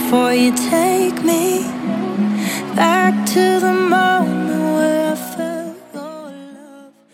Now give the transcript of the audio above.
before you take me back to the moment